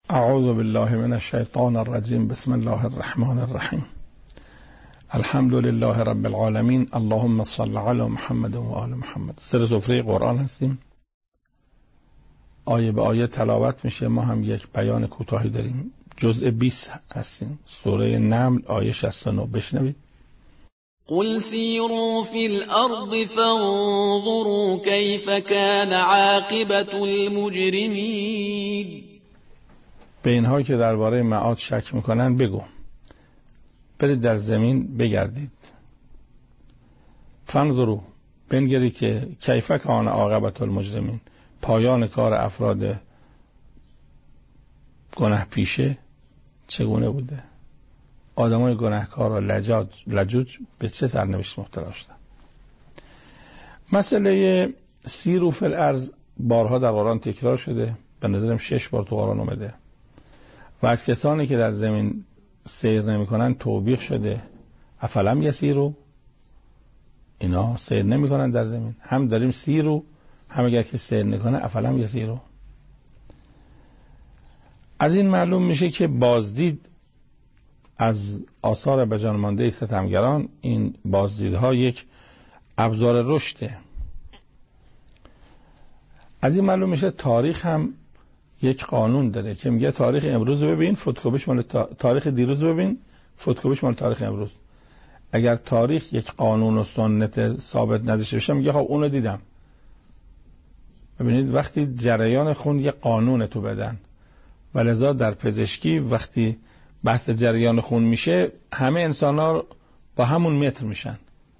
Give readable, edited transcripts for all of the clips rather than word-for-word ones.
اعوذ بالله من الشیطان الرجیم. بسم الله الرحمن الرحیم. الحمد لله رب العالمین. اللهم صل علی محمد و آل محمد. سر سفره قرآن هستیم، آیه به آیه تلاوت میشه. ما هم یک بیان کوتاهی داریم. جزء 20 هستیم، سوره نمل آیه 69. بشنوید. قل سیروا فی الارض فانظروا کیف کان عاقبة المجرمین. به اینها که درباره معاد شک میکنن بگو برید در زمین بگردید. فانظروا، بنگرید که کیف کان عاقبة المجرمین، پایان کار افراد گناه پیشه چگونه بوده. آدمای گناهکار و لجوج به چه سرنوشت مبتلا شدن. مسئله سیروا فی الارض بارها در قرآن تکرار شده، به نظرم 6 بار تو قرآن اومده و از کسانی که در زمین سیر نمی‌کنن توبیخ شده. افلم یسیروا، اینا سیر نمی‌کنن در زمین. هم داریم سیروا، هم اگر که سیر نکنه افلم یسیروا. از این معلوم میشه که بازدید از آثار بجان مانده ستمگران، این بازدیدها یک ابزار رشده. از این معلوم میشه تاریخ هم یک قانون داره که میگه تاریخ امروز ببین فتوکپیش مال تاریخ دیروز ببین فتوکپیش مال تاریخ امروز. اگر تاریخ یک قانون و سنت ثابت نداشته باشه میگه خب اونو دیدم. ببینید وقتی جریان خون یک قانون تو بدن، ولذا در پزشکی وقتی بحث جریان خون میشه همه انسان‌ها با همون متر میشن.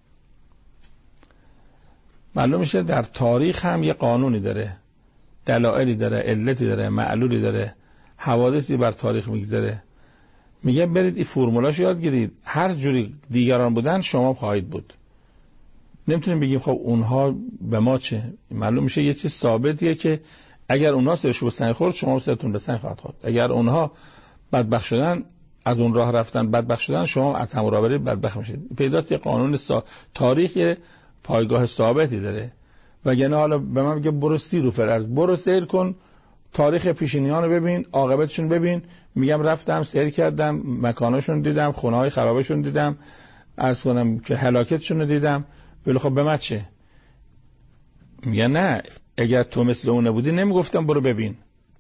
معلوم میشه در تاریخ هم یه قانونی داره، دلایلی داره، علتی داره، معلولی داره، حوادثی بر تاریخ میگذره. میگه برید این فرمولاشو یاد گیرید، هر جوری دیگران بودن شما خواهید بود. نمیتونیم بگیم خب اونها به ما چه. معلوم میشه یه چیز ثابتیه که اگر اونها سرشو به سنگ خورد شما سرتون به سنگ خواهد خورد. اگر اونها بدبخت شدن، از اون راه رفتن بدبخت شدن، شما از همون راه برید بدبخت میشید. پیداست یه قانون تاریخ پایگاه ثابتی داره. وگرنه حالا به من میگه برو سیروا فی الارض، برو سیر کن، تاریخ پیشینیان رو ببین، عاقبتشون ببین. میگم رفتم سیر کردم، مکاناشون دیدم، خونه‌های خرابشون دیدم، عرض کنم که هلاکتشون رو دیدم. ولی خب به من چه؟ میگه نه، اگر تو مثل اون نبودی نمیگفتم برو ببین.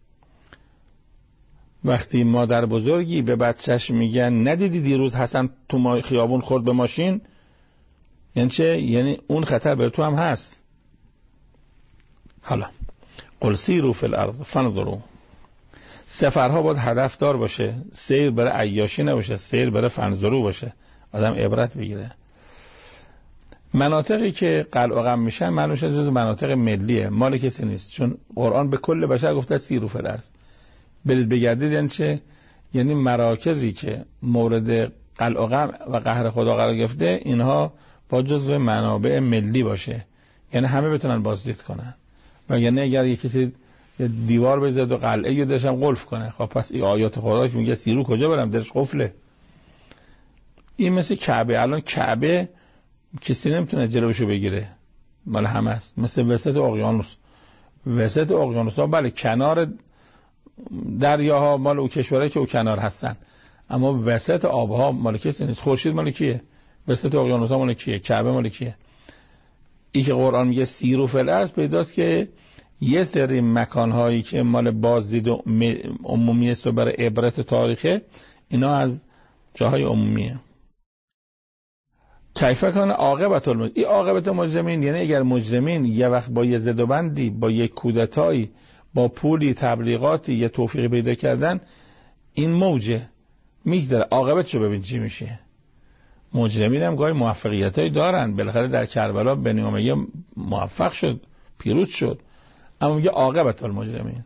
وقتی مادر بزرگی به بچهش میگن ندیدی دیروز حسن تو خیابون خورد به ماشین، یعنی چه؟ یعنی اون خطر به تو هم هست. حالا قل سیروا فی الارض فانظروا، سفرها باید هدفدار باشه، سیر برای عیاشی نباشه، سیر برای فانظروا باشه، آدم عبرت بگیره. مناطقی که قلع و قم میشن معلوم شد جز مناطق ملیه، مال کسی نیست، چون قرآن به کل بشر گفته سیروا فی الارض، برید بگردید. یعنی چه؟ یعنی مراکزی که مورد قلع و قم و قهر خدا قرار گرفته اینها با جزو منابع ملی باشه، یعنی همه بتونن بازدید کنن. وگرنه اگر یک کسی دیوار بزنه و قلعه رو داشتم قلف کنه، خب پس این آیات خدا که میگه سیروا کجا برم درش قفله. این مثل کعبه، الان کعبه کسی نمیتونه جلوشو بگیره، مال همه است. مثل وسط اقیانوس، وسط اقیانوس ها بله کنار دریاها مال او کشورهایی که او کنار هستن، اما وسط آبها مال کسی نیست. خورشید مال کیه؟ وسط اقیانوس ها مال کیه؟ کعبه مال کیه؟ این که قرآن میگه سیروا فی الارض، پیداست که یه سری مکانهایی که مال بازدید و عمومی است و برای عبرت تاریخه، اینا از جاهای عمومیه. کیف کان عاقبة المجرمین، این عاقبت مجرمین یعنی اگر مجرمین یه وقت با یه زدوبندی، با یک کودتایی، با پولی، تبلیغاتی یه توفیقی پیدا کردن، این موجه میگذره، عاقبتشو ببین چی میشه. مجرمین هم گاهی موفقیتایی دارن، بالاخره در کربلا بنی امیه موفق شد، پیروز شد، اما میگه عاقبة المجرمین.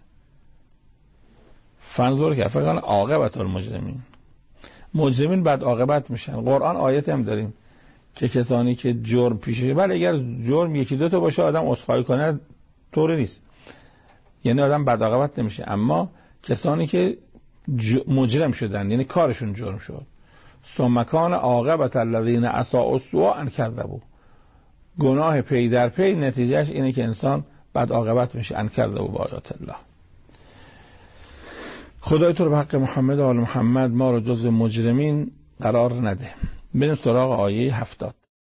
فانظر کیف کان عاقبة المجرمین، مجرمین بعد عاقبت میشن. قرآن آیت هم داریم که کسانی که جرم پیشه، بله اگر جرم یکی دو تا باشه آدم عذرخواهی کنه طوری نیست، یعنی آدم بد عاقبت نمیشه، اما کسانی که مجرم شدن یعنی کارشون جرم شد، ثم کان عاقبة الذین اساءوا السوء ان کذبوا، گناه پی در پی نتیجهش اینه که انسان بد عاقبت میشه، ان کذبوا بآیات الله. خدای تو رو به حق محمد و آل محمد ما رو جز مجرمین قرار نده. بریم سراغ آیه 70.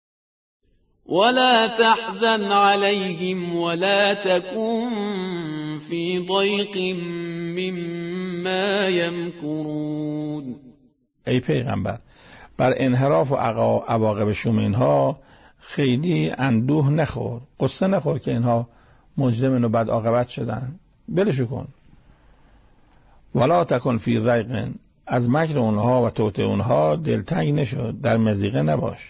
ولا تحزن عليهم ولا تكن في ضيق مما يمكرون. ای پیغمبر بر انحراف و عواقب شوم اینها خیلی اندوه نخور، قصه نخور که اینها مجرمین و بد عاقبت شدن، بلشو کن. ولا تکن فی ضیق، از مکر اونها و توطئه اونها دلتنگ نشو، در مضیقه نباش.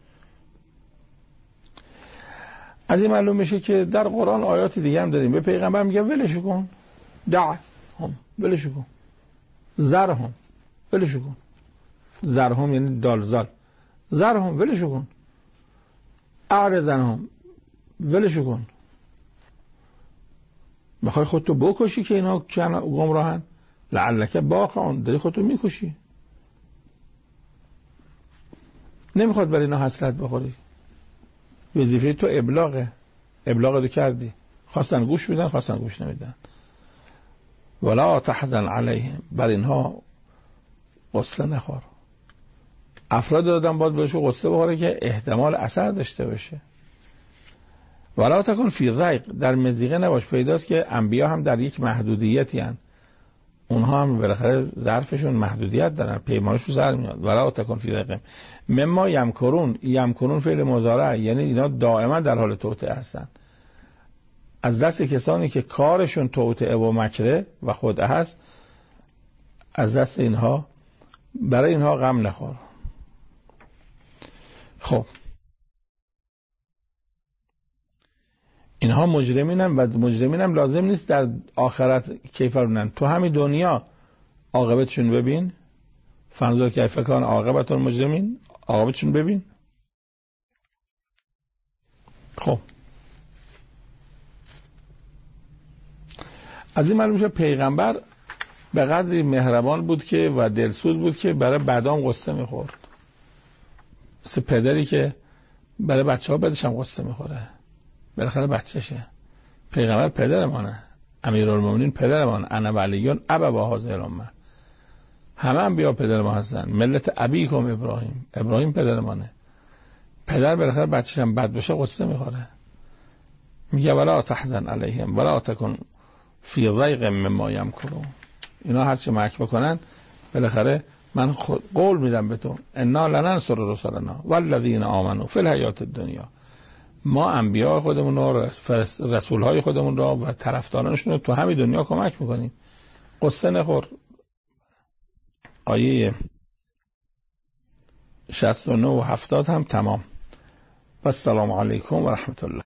از این معلوم میشه که در قرآن آیات دیگه هم داریم به پیغمبر میگه ولشو کن، دعهم ولشو کن، زرهم ولشو کن، زرهم یعنی دالزال، زرهم ولشو کن، اعرضنهم ولشو کن. میخوای خودتو بکشی که اینا گمراهن؟ لعلک باخون، داری خودتو میکشی. نمیخواد برای اینا حسرت بخوری. وظیفه تو ابلاغه، ابلاغ رو کردی، خواستن گوش میدن، خواستن گوش نمیدن. ولا تحزن علیهم، بر اینها قصه نخور. افراد دادن باید بهشون قصه بخوره که احتمال اثر داشته باشه. ولا تکن فی ضیق، در مضیقه نباش. پیداست که انبیا هم در یک محدودیتی هن. اونها هم بالاخره ظرفشون محدودیت دارن، پیمانشون سر میاد. ولا تکن فی ضیق مما یمکرون، یمکرون فعل مضارع، یعنی اینا دائما در حال توطئه هستن. از دست کسانی که کارشون توطئه و مکره و خدعه هست، از دست اینها، برای اینها غم نخور. خب اینها مجرمینن و مجرمینم لازم نیست در آخرت کیفرونن، تو همین دنیا عاقبتشون ببین. فانظر کیف کان عاقبت المجرمین، عاقبتشون ببین. خب از این معلوم میشه پیغمبر به قدری مهربان بود که و دلسوز بود که برای بدام قصه میخورد. مثل پدری که برای بچه ها بدش هم قصه میخوره، بالاخره بچهشه. پیغمبر پدرمانه، امیرالمومنین پدرمان، انا ولیون ابا هذه الامه، همه انبیا پدر ما هستن. ملت ابیکم ابراهیم، ابراهیم پدرمانه. پدر بالاخره بچه‌ش هم بد بشه قصه میخوره. میگه ولا تحزن علیهم ولا تکن فی ضیق مما یمکرون. اینا هر چی مکر بکنن بالاخره من قول میدم به تو، انا لننصر رسلنا والذین آمنوا فی الحیات الدنیا، ما انبیاء خودمون رو، رسولهای خودمون رو و طرفدارانشون رو تو همین دنیا کمک میکنیم. قصه نخور. آیه 69 و 70 هم تمام. و السلام علیکم و رحمت الله.